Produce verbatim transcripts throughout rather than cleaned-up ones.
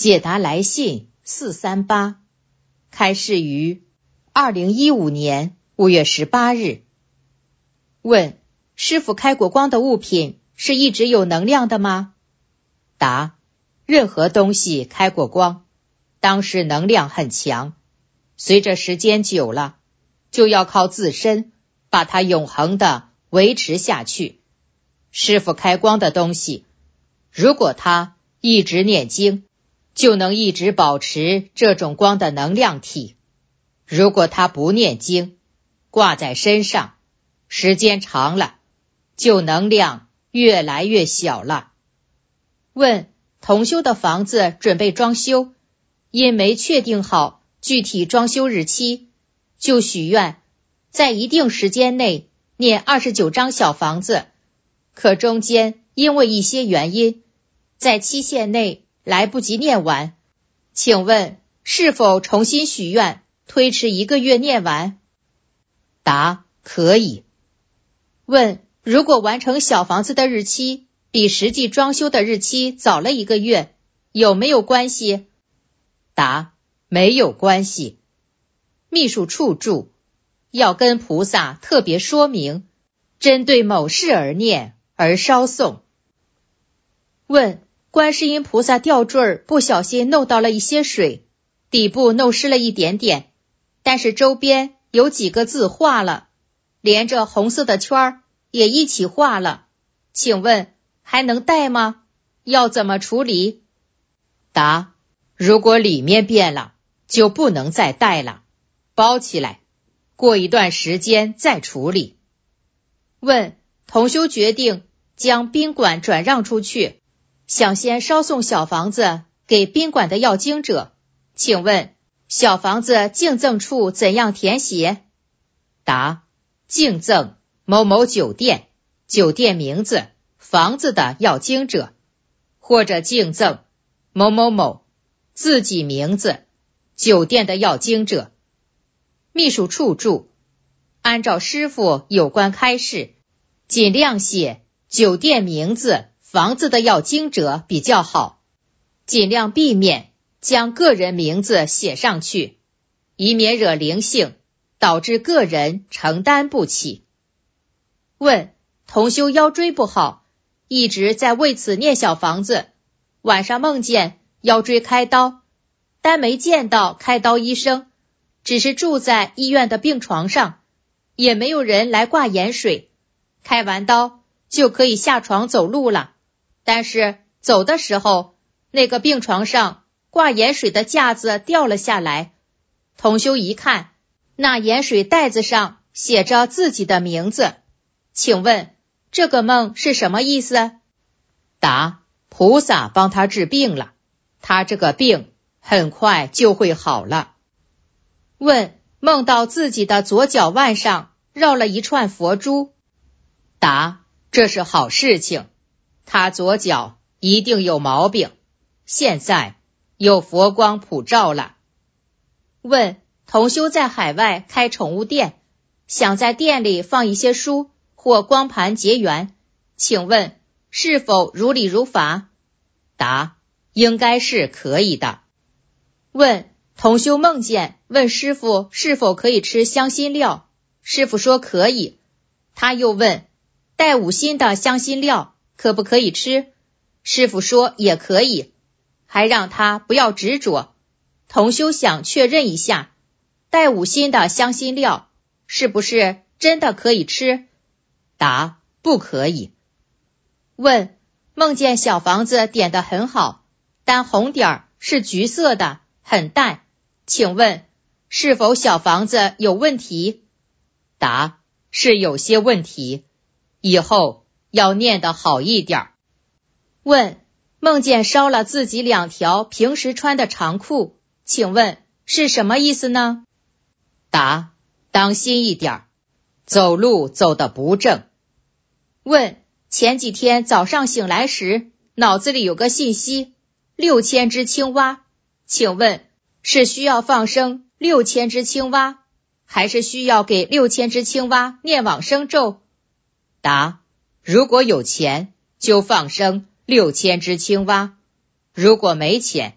解答来信四三八，开示于二零一五年五月十八日。问：师父开过光的物品是一直有能量的吗？答：任何东西开过光，当时能量很强，随着时间久了，就要靠自身把它永恒的维持下去。师父开光的东西，如果他一直念经，就能一直保持这种光的能量体。如果他不念经，挂在身上，时间长了，就能量越来越小了。问：同修的房子准备装修，因没确定好具体装修日期，就许愿在一定时间内念二十九张小房子，可中间因为一些原因，在期限内来不及念完，请问是否重新许愿，推迟一个月念完？答：可以。问：如果完成小房子的日期比实际装修的日期早了一个月，有没有关系？答：没有关系。秘书处注：要跟菩萨特别说明，针对某事而念而烧送。问：观世音菩萨吊坠不小心弄到了一些水，底部弄湿了一点点，但是周边有几个字化了，连着红色的圈儿也一起化了，请问还能戴吗？要怎么处理？答：如果里面变了，就不能再戴了，包起来，过一段时间再处理。问：同修决定将宾馆转让出去，想先烧送小房子给宾馆的要经者，请问小房子敬赠处怎样填写？答：敬赠某某酒店，酒店名字，房子的要经者，或者敬赠某某某，自己名字，酒店的要经者。秘书处注：按照师父有关开示，尽量写酒店名字，房子的要经者比较好，尽量避免将个人名字写上去，以免惹灵性，导致个人承担不起。问：同修腰椎不好，一直在为此念小房子，晚上梦见腰椎开刀，但没见到开刀医生，只是住在医院的病床上，也没有人来挂盐水，开完刀就可以下床走路了，但是走的时候，那个病床上挂盐水的架子掉了下来，同修一看，那盐水袋子上写着自己的名字，请问这个梦是什么意思？答：菩萨帮他治病了，他这个病很快就会好了。问：梦到自己的左脚腕上绕了一串佛珠。答：这是好事情，他左脚一定有毛病，现在有佛光普照了。问：同修在海外开宠物店，想在店里放一些书或光盘结缘，请问是否如理如法？答：应该是可以的。问：同修梦见问师父是否可以吃香辛料，师父说可以。他又问带五辛的香辛料可不可以吃，师父说也可以，还让他不要执着。同修想确认一下，带五辛的香辛料是不是真的可以吃？答：不可以。问：梦见小房子点得很好，但红点儿是橘色的，很淡，请问是否小房子有问题？答：是有些问题，以后要念得好一点。问：梦见烧了自己两条平时穿的长裤，请问是什么意思呢？答：当心一点，走路走得不正。问：前几天早上醒来时，脑子里有个信息，六千只青蛙，请问是需要放生六千只青蛙，还是需要给六千只青蛙念往生咒？答：如果有钱就放生六千只青蛙，如果没钱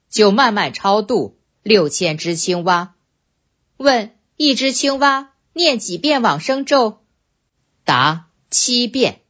就慢慢超度六千只青蛙。问：一只青蛙念几遍往生咒？答：七遍。